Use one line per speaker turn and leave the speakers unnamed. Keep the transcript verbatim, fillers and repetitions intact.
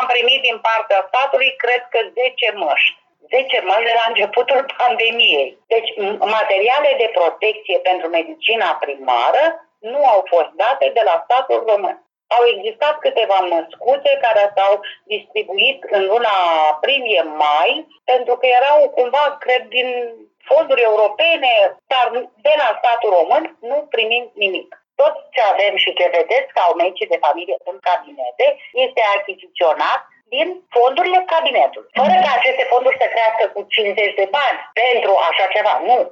am primit din partea statului, cred că zece măști. zece măști de la începutul pandemiei. Deci materiale de protecție pentru medicina primară nu au fost date de la statul român. Au existat câteva măscuțe care s-au distribuit în luna aprilie-mai, pentru că erau cumva, cred, din fonduri europene, dar de la statul român nu primim nimic. Tot ce avem și ce vedeți ca au medicii de familie în cabinete este achiziționat din fondurile cabinetului. Fără ca aceste fonduri să crească cu cincizeci de bani pentru așa ceva. Nu.